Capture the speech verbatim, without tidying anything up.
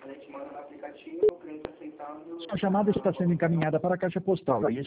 A chamada está sendo encaminhada para a caixa postal.